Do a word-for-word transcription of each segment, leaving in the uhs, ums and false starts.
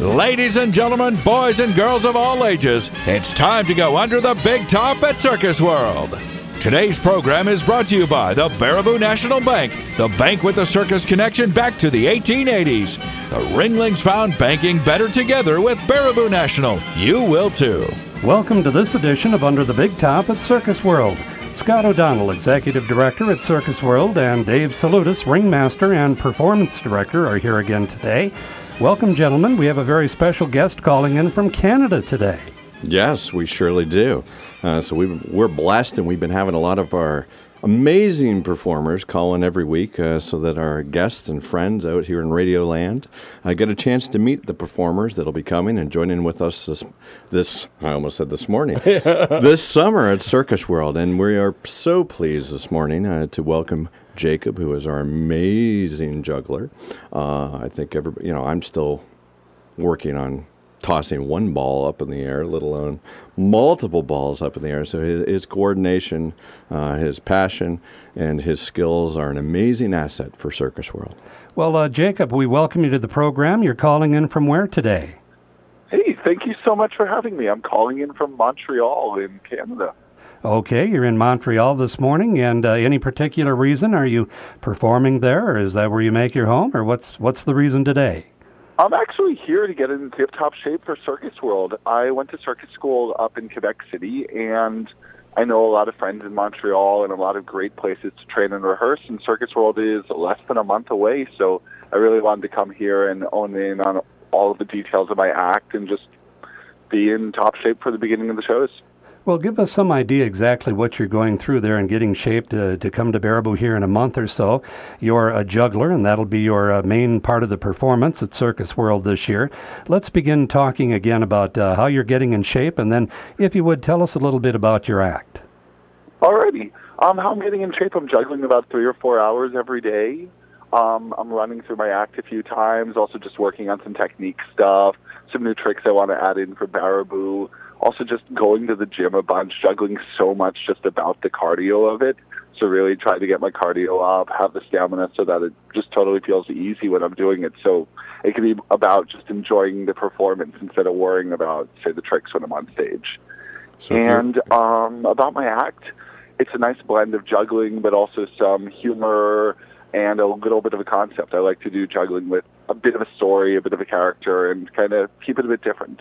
Ladies and gentlemen, boys and girls of all ages, it's time to go under the big top at Circus World. Today's program is brought to you by the Baraboo National Bank, the bank with the circus connection back to the eighteen eighties. The Ringlings found banking better together with Baraboo National. You will too. Welcome to this edition of Under the Big Top at Circus World. Scott O'Donnell, Executive Director at Circus World, and Dave Salutis, Ringmaster and Performance Director, are here again today. Welcome, gentlemen. We have a very special guest calling in from Canada today. Yes, we surely do. Uh, so we, we're blessed, and we've been having a lot of our amazing performers call in every week uh, so that our guests and friends out here in Radioland uh, get a chance to meet the performers that'll be coming and joining with us this, this I almost said this morning, this summer at Circus World. And we are so pleased this morning uh, to welcome Jacob, who is our amazing juggler. Uh, I think everybody, you know, I'm still working on tossing one ball up in the air, let alone multiple balls up in the air. So his, his coordination, uh, his passion, and his skills are an amazing asset for Circus World. Well, uh, Jacob, we welcome you to the program. You're calling in from where today? Hey, thank you so much for having me. I'm calling in from Montreal in Canada. Okay, you're in Montreal this morning, and uh, any particular reason? Are you performing there, or is that where you make your home, or what's what's the reason today? I'm actually here to get in tip-top shape for Circus World. I went to circus school up in Quebec City, and I know a lot of friends in Montreal and a lot of great places to train and rehearse, and Circus World is less than a month away, so I really wanted to come here and own in on all of the details of my act and just be in top shape for the beginning of the shows. Well, give us some idea exactly what you're going through there and getting shaped to, to come to Baraboo here in a month or so. You're a juggler, and that'll be your uh, main part of the performance at Circus World this year. Let's begin talking again about uh, how you're getting in shape, and then, if you would, tell us a little bit about your act. Alrighty. Um, how I'm getting in shape, I'm juggling about three or four hours every day. Um, I'm running through my act a few times, also just working on some technique stuff, some new tricks I want to add in for Baraboo. Also just going to the gym a bunch, juggling so much just about the cardio of it. So really try to get my cardio up, have the stamina so that it just totally feels easy when I'm doing it. So it can be about just enjoying the performance instead of worrying about, say, the tricks when I'm on stage. So and um, about my act, it's a nice blend of juggling, but also some humor and a little bit of a concept. I like to do juggling with a bit of a story, a bit of a character, and kind of keep it a bit different.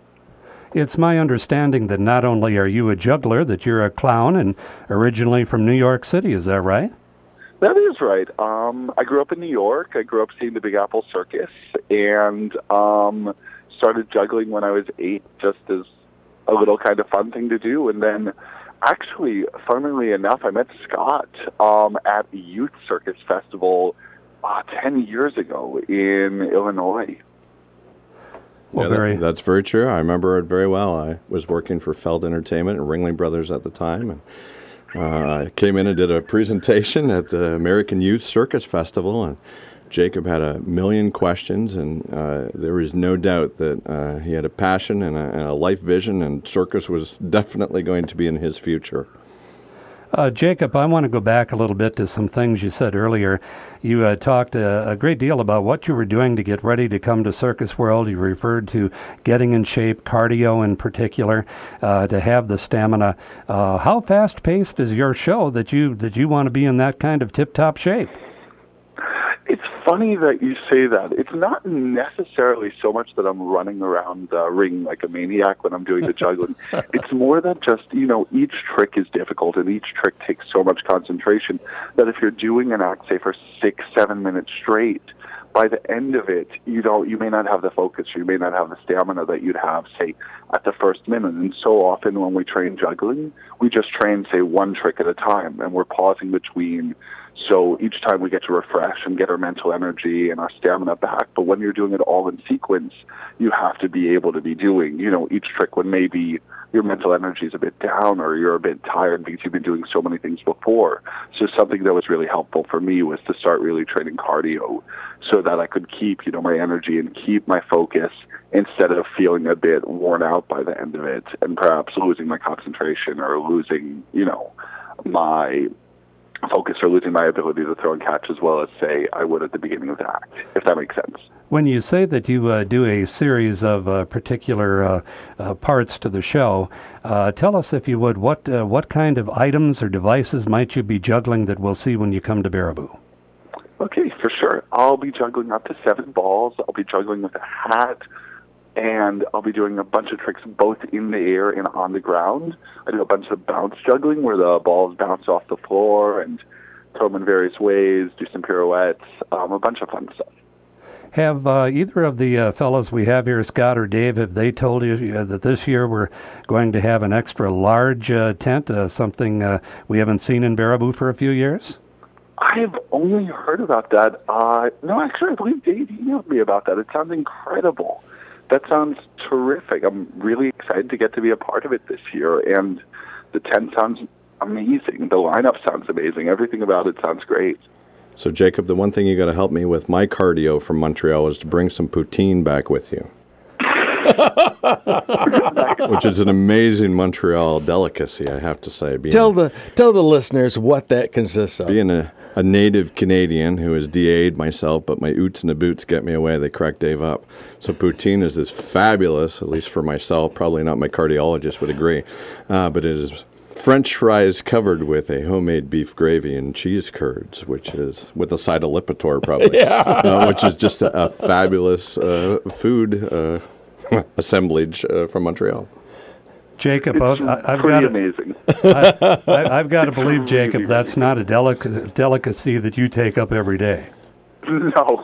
It's my understanding that not only are you a juggler, that you're a clown and originally from New York City. Is that right? That is right. Um, I grew up in New York. I grew up seeing the Big Apple Circus and um, started juggling when I was eight just as a little kind of fun thing to do. And then actually, funnily enough, I met Scott um, at the Youth Circus Festival uh, ten years ago in Illinois. Well, yeah, very... that, that's very true. I remember it very well. I was working for Feld Entertainment and Ringling Brothers at the time, and uh, I came in and did a presentation at the American Youth Circus Festival, and Jacob had a million questions, and uh, there was no doubt that uh, he had a passion and a, and a life vision, and circus was definitely going to be in his future. Uh, Jacob, I want to go back a little bit to some things you said earlier. You uh, talked a, a great deal about what you were doing to get ready to come to Circus World. You referred to getting in shape, cardio in particular, uh, to have the stamina. Uh, how fast-paced is your show that you that you want to be in that kind of tip-top shape? It's funny that you say that. It's not necessarily so much that I'm running around the ring like a maniac when I'm doing the juggling. It's more that just, you know, each trick is difficult and each trick takes so much concentration that if you're doing an act, say, for six, seven minutes straight, by the end of it, you don't, you may not have the focus, or you may not have the stamina that you'd have, say, at the first minute. And so often when we train juggling, we just train, say, one trick at a time, and we're pausing between. So each time we get to refresh and get our mental energy and our stamina back. But when you're doing it all in sequence, you have to be able to be doing, you know, each trick when maybe your mental energy is a bit down or you're a bit tired because you've been doing so many things before. So something that was really helpful for me was to start really training cardio so that I could keep, you know, my energy and keep my focus instead of feeling a bit worn out by the end of it and perhaps losing my concentration or losing, you know, my focus or losing my ability to throw and catch as well as, say, I would at the beginning of the act, if that makes sense. When you say that you uh, do a series of uh, particular uh, uh, parts to the show, uh, tell us, if you would, what uh, what kind of items or devices might you be juggling that we'll see when you come to Baraboo? Okay, for sure. I'll be juggling up to seven balls. I'll be juggling with a hat, and I'll be doing a bunch of tricks both in the air and on the ground. I do a bunch of bounce juggling where the balls bounce off the floor and throw them in various ways, do some pirouettes, um, a bunch of fun stuff. Have uh, either of the uh, fellows we have here, Scott or Dave, have they told you uh, that this year we're going to have an extra large uh, tent, uh, something uh, we haven't seen in Baraboo for a few years? I've only heard about that. Uh, no, actually, I believe Dave emailed me about that. It sounds incredible. That sounds terrific. I'm really excited to get to be a part of it this year, and the tent sounds amazing. The lineup sounds amazing. Everything about it sounds great. So, Jacob, the one thing you got to help me with my cardio from Montreal is to bring some poutine back with you, which is an amazing Montreal delicacy, I have to say. Being Tell the tell the listeners what that consists of. Being a, a native Canadian who is D A'd myself, but my oots and the boots get me away. They crack Dave up. So poutine is this fabulous, at least for myself, probably not my cardiologist would agree, uh, but it is French fries covered with a homemade beef gravy and cheese curds, which is with a side of Lipitor probably, yeah. uh, which is just a, a fabulous uh, food uh, assemblage uh, from Montreal. Jacob, It's I've, I've pretty got amazing. I, I, I've got to believe, really, Jacob, that's not a delic- delicacy that you take up every day. No,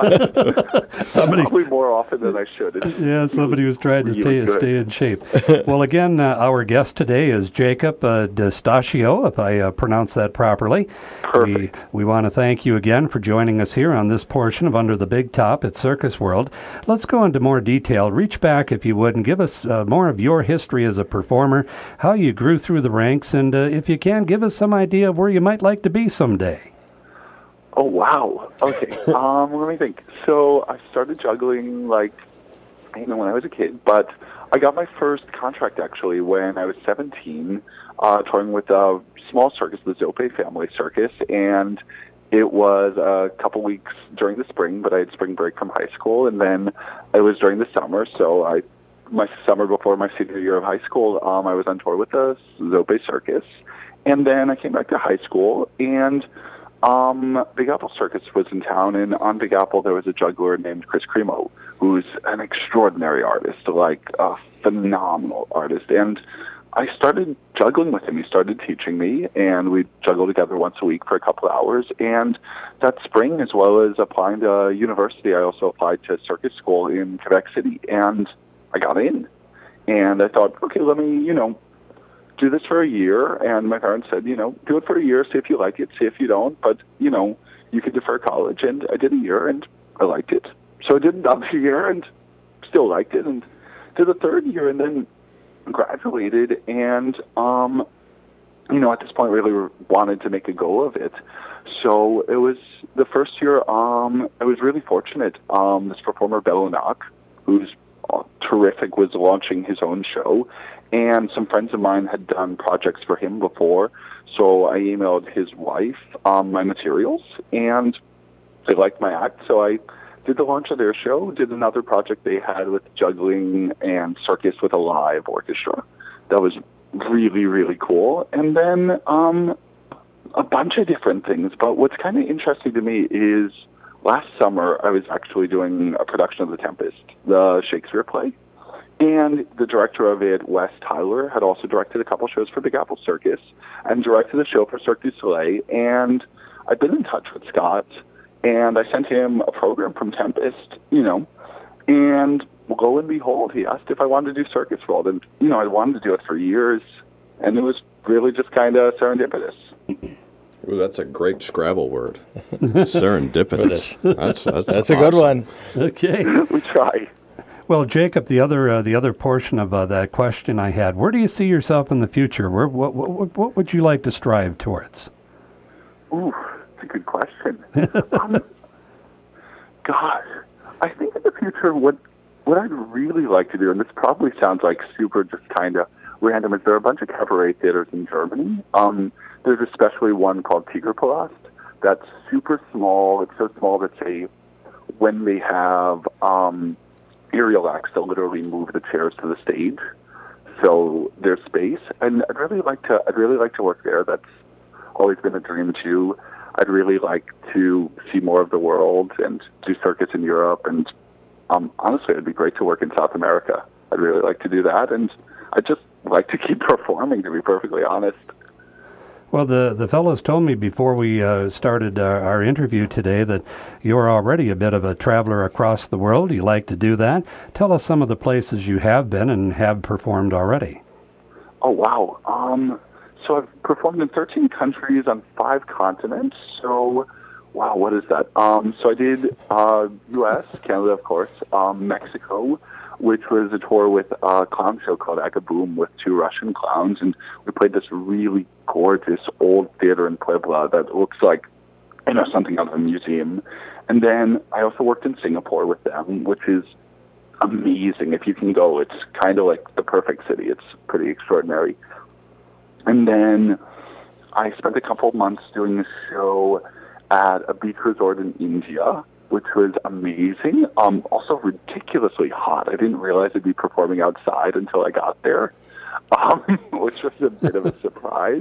but Somebody, probably more often than I should. It's yeah, somebody who's trying to really stay good. stay in shape. Well, again, uh, our guest today is Jacob uh, D'Estachio, if I uh, pronounce that properly. Perfect. We, we want to thank you again for joining us here on this portion of Under the Big Top at Circus World. Let's go into more detail. Reach back, if you would, and give us uh, more of your history as a performer, how you grew through the ranks, and uh, if you can, give us some idea of where you might like to be someday. Oh, wow. Okay. um, let me think. So I started juggling, like, you know, when I was a kid, but I got my first contract, actually, when I was seventeen, uh, touring with a small circus, the Zope Family Circus, and it was a couple weeks during the spring, but I had spring break from high school, and then it was during the summer, so I, my summer before my senior year of high school, um, I was on tour with the Zope Circus, and then I came back to high school, and Um, Big Apple Circus was in town, and on Big Apple there was a juggler named Chris Cremo, who's an extraordinary artist, like a phenomenal artist. And I started juggling with him. He started teaching me, and we'd juggle together once a week for a couple of hours. And that spring, as well as applying to university, I also applied to circus school in Quebec City, and I got in. And I thought, okay, let me, you know, do this for a year, and my parents said, you know, do it for a year, see if you like it, see if you don't, but, you know, you could defer college, and I did a year, and I liked it. So I did another year, and still liked it, and did a third year, and then graduated, and, um, you know, at this point really wanted to make a go of it. So it was the first year, um, I was really fortunate. Um, this performer, Belonak, who's terrific, was launching his own show, and some friends of mine had done projects for him before, so I emailed his wife um, my materials, and they liked my act, so I did the launch of their show, did another project they had with juggling and circus with a live orchestra. That was really, really cool. And then um, a bunch of different things, but what's kind of interesting to me is last summer I was actually doing a production of The Tempest, the Shakespeare play. And the director of it, Wes Tyler, had also directed a couple shows for Big Apple Circus and directed a show for Cirque du Soleil. And I've been in touch with Scott, and I sent him a program from Tempest, you know, and lo and behold, he asked if I wanted to do Circus World. And, you know, I wanted to do it for years, and it was really just kind of serendipitous. Ooh, that's a great Scrabble word. Serendipitous. That's, that's, That's awesome. a good one. Okay. We try. Well, Jacob, the other uh, the other portion of uh, that question I had, where do you see yourself in the future? Where what what, what would you like to strive towards? Ooh, that's a good question. um, God, I think in the future, what what I'd really like to do, and this probably sounds like super just kind of random, is there are a bunch of cabaret theaters in Germany. Um, there's especially one called Tigerpalast that's super small. It's so small that they, when they have um, aerial acts, they'll literally move the chairs to the stage, so there's space. And I'd really like to. I'd really like to work there. That's always been a dream too. I'd really like to see more of the world and do circus in Europe. And um, honestly, it'd be great to work in South America. I'd really like to do that, and I'd just like to keep performing, to be perfectly honest. Well, the, the fellows told me before we uh, started our, our interview today that you're already a bit of a traveler across the world. You like to do that. Tell us some of the places you have been and have performed already. Oh, wow. Um, so I've performed in thirteen countries on five continents. So, wow, what is that? Um, so I did uh, U S, Canada, of course, um, Mexico, which was a tour with a clown show called Agaboom with two Russian clowns, and we played this really gorgeous old theater in Puebla that looks like, you know, something out of a museum. And then I also worked in Singapore with them, which is amazing. If you can go, it's kind of like the perfect city. It's pretty extraordinary. And then I spent a couple of months doing a show at a beach resort in India, which was amazing. Um, also ridiculously hot. I didn't realize I'd be performing outside until I got there, um, which was a bit of a surprise.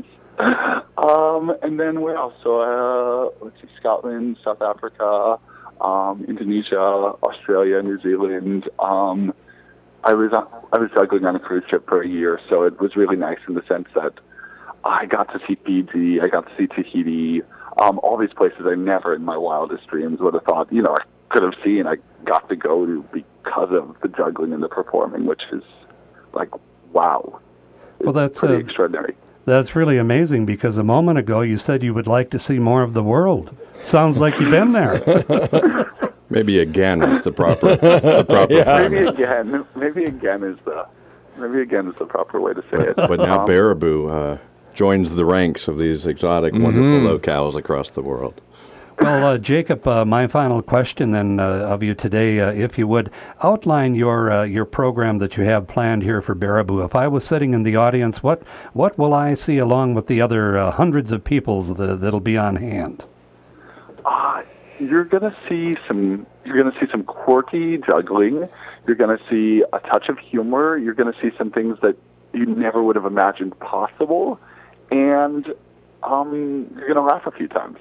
Um, and then where else? So, uh, let's see, Scotland, South Africa, um, Indonesia, Australia, New Zealand. Um, I was on, I was juggling on a cruise ship for a year, so it was really nice in the sense that I got to see Fiji, I got to see Tahiti. Um, all these places I never in my wildest dreams would have thought, you know, I could have seen. I got to go to because of the juggling and the performing, which is like, wow. It's well, that's pretty uh, extraordinary. That's really amazing because a moment ago you said you would like to see more of the world. Sounds like you've been there. Maybe again is the proper, the proper yeah. Maybe again, maybe again is the, maybe again is the proper way to say it. But now um, Baraboo uh, joins the ranks of these exotic, mm-hmm. wonderful locales across the world. Well, uh, Jacob, uh, my final question then uh, of you today, uh, if you would, outline your uh, your program that you have planned here for Baraboo. If I was sitting in the audience, what what will I see along with the other uh, hundreds of people that, that'll be on hand? Uh, you're gonna see some. You're gonna see some quirky juggling. You're gonna see a touch of humor. You're gonna see some things that you never would have imagined possible, and um, you're gonna laugh a few times.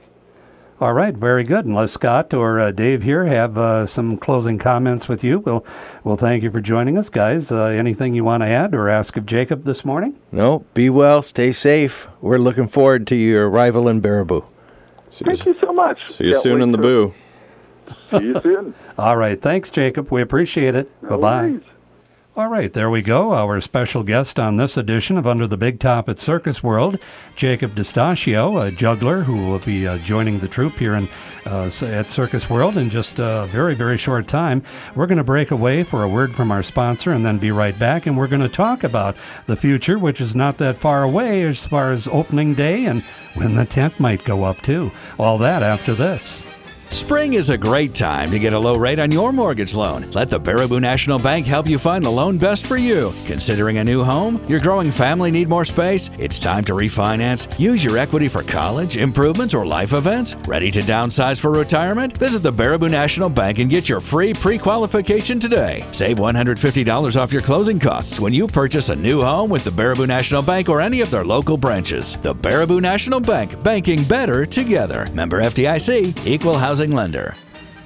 All right, very good. Unless Scott or uh, Dave here have uh, some closing comments with you, we'll, we'll thank you for joining us, guys. Uh, anything you want to add or ask of Jacob this morning? No, be well, stay safe. We're looking forward to your arrival in Baraboo. Thank you so much. See you Can't soon in the boo. See you soon. All right, thanks, Jacob. We appreciate it. No Bye-bye. worries. All right, there we go. Our special guest on this edition of Under the Big Top at Circus World, Jacob DeStasio, a juggler who will be uh, joining the troupe here in, uh, at Circus World in just a very, very short time. We're going to break away for a word from our sponsor and then be right back, and we're going to talk about the future, which is not that far away as far as opening day and when the tent might go up, too. All that after this. Spring is a great time to get a low rate on your mortgage loan. Let the Baraboo National Bank help you find the loan best for you. Considering a new home? Your growing family need more space? It's time to refinance? Use your equity for college, improvements, or life events? Ready to downsize for retirement? Visit the Baraboo National Bank and get your free pre-qualification today. Save one hundred fifty dollars off your closing costs when you purchase a new home with the Baraboo National Bank or any of their local branches. The Baraboo National Bank, banking better together. Member F D I C, Equal Housing Lender.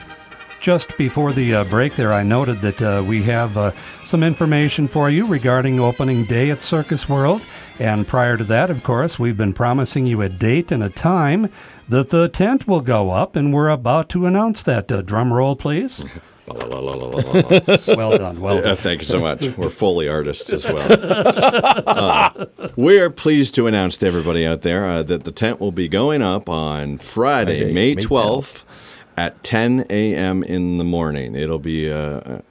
Just before the uh, break there, I noted that uh, we have uh, some information for you regarding opening day at Circus World. And prior to that, of course, we've been promising you a date and a time that the tent will go up, and we're about to announce that. Uh, drum roll, please. Well done, well done. Yeah, thank you so much. We're Foley artists as well. Uh, we are pleased to announce to everybody out there uh, that the tent will be going up on Friday, Friday May twelfth. At ten a.m. in the morning. It'll be uh,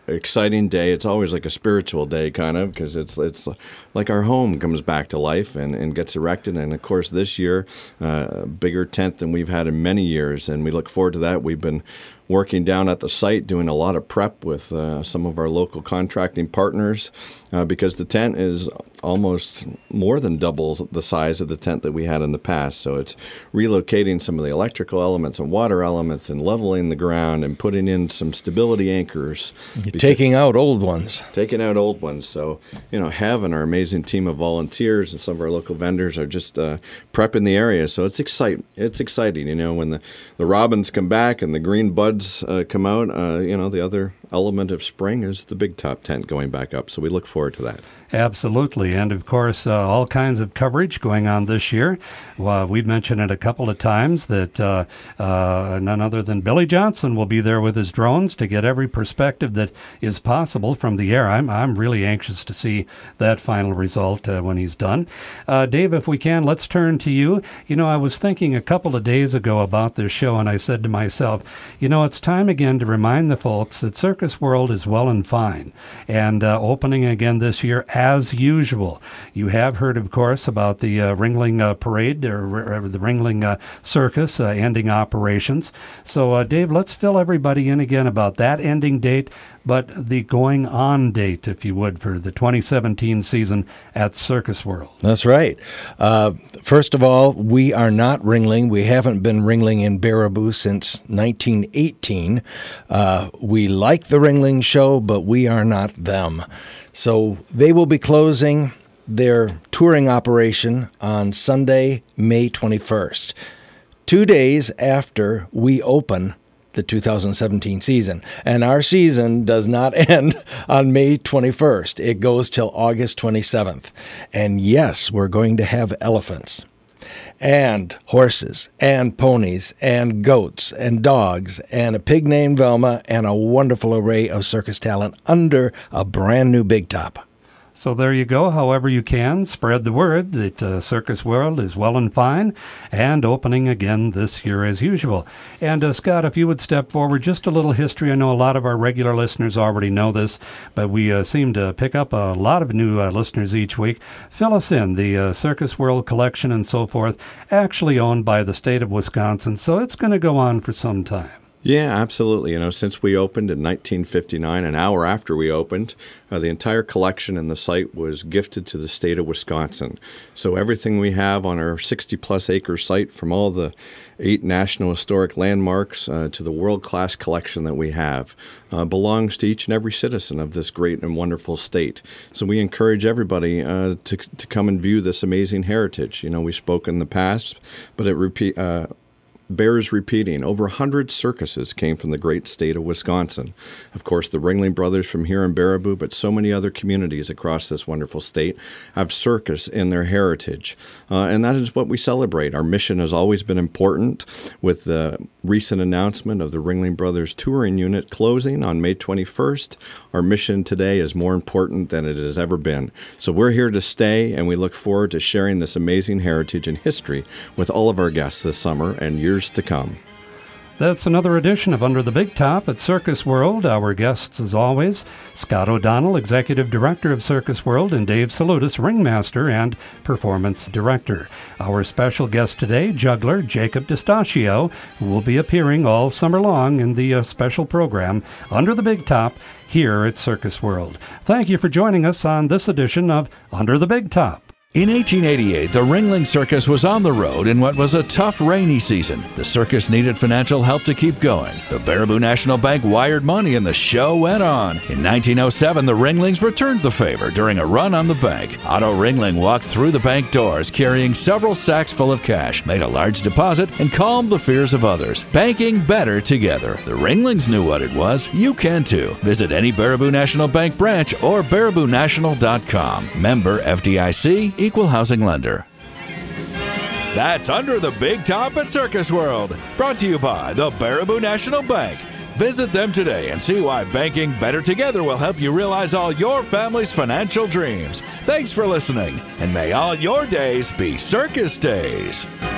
exciting day. It's always like a spiritual day, kind of, because it's it's like our home comes back to life and, and gets erected. And, of course, this year, uh, a bigger tent than we've had in many years, and we look forward to that. We've been working down at the site, doing a lot of prep with uh, some of our local contracting partners uh, because the tent is almost more than double the size of the tent that we had in the past. So it's relocating some of the electrical elements and water elements and leveling the ground and putting in some stability anchors. You're taking out old ones. Taking out old ones. So, you know, having our amazing team of volunteers and some of our local vendors are just uh, prepping the area. So it's excite- It's exciting, you know, when the, the robins come back and the green buds Uh, come out, uh, you know, the other element of spring is the big top tent going back up. So we look forward to that. Absolutely. And, of course, uh, all kinds of coverage going on this year. Well, we've mentioned it a couple of times that uh, uh, none other than Billy Johnson will be there with his drones to get every perspective that is possible from the air. I'm, I'm really anxious to see that final result uh, when he's done. Uh, Dave, if we can, let's turn to you. You know, I was thinking a couple of days ago about this show, and I said to myself, you know, it's time again to remind the folks that Circus World is well and fine and uh, opening again this year as usual. You have heard, of course, about the uh, Ringling uh, Parade, or, or the Ringling uh, Circus uh, ending operations. So, uh, Dave, let's fill everybody in again about that ending date, but the going on date, if you would, for the twenty seventeen season at Circus World. That's right. Uh, first of all, we are not Ringling. We haven't been Ringling in Baraboo since nineteen eighteen. Uh, we like the Ringling show, but we are not them. So they will be closing their touring operation on Sunday, May twenty-first, two days after we open the two thousand seventeen season. And our season does not end on May twenty-first. It goes till August twenty-seventh. And yes, we're going to have elephants and horses and ponies and goats and dogs and a pig named Velma and a wonderful array of circus talent under a brand new big top. So there you go. However you can, spread the word that uh, Circus World is well and fine and opening again this year as usual. And uh, Scott, if you would step forward, just a little history. I know a lot of our regular listeners already know this, but we uh, seem to pick up a lot of new uh, listeners each week. Fill us in. The uh, Circus World collection and so forth, actually owned by the state of Wisconsin, so it's going to go on for some time. Yeah, absolutely. You know, since we opened in nineteen fifty-nine, an hour after we opened, uh, the entire collection and the site was gifted to the state of Wisconsin. So everything we have on our sixty-plus acre site, from all the eight National Historic Landmarks uh, to the world-class collection that we have, uh, belongs to each and every citizen of this great and wonderful state. So we encourage everybody uh, to to come and view this amazing heritage. You know, we spoke in the past, but it repeat. Uh, bears repeating. Over one hundred circuses came from the great state of Wisconsin. Of course, the Ringling Brothers from here in Baraboo, but so many other communities across this wonderful state have circus in their heritage. Uh, and that is what we celebrate. Our mission has always been important. With the recent announcement of the Ringling Brothers touring unit closing on May twenty-first, our mission today is more important than it has ever been. So we're here to stay, and we look forward to sharing this amazing heritage and history with all of our guests this summer and years to come. That's another edition of Under the Big Top at Circus World. Our guests, as always, Scott O'Donnell, Executive Director of Circus World, and Dave Salutis, Ringmaster and Performance Director. Our special guest today, juggler Jacob D'Estachio, who will be appearing all summer long in the uh, special program Under the Big Top here at Circus World. Thank you for joining us on this edition of Under the Big Top. In eighteen eighty-eight, the Ringling Circus was on the road in what was a tough rainy season. The circus needed financial help to keep going. The Baraboo National Bank wired money and the show went on. In nineteen oh seven, the Ringlings returned the favor during a run on the bank. Otto Ringling walked through the bank doors carrying several sacks full of cash, made a large deposit, and calmed the fears of others. Banking better together. The Ringlings knew what it was. You can too. Visit any Baraboo National Bank branch or baraboo national dot com. Member F D I C, Equal Housing Lender. That's Under the Big Top at Circus World, brought to you by the Baraboo National Bank. Visit them today and see why banking better together will help you realize all your family's financial dreams. Thanks for listening, and may all your days be circus days.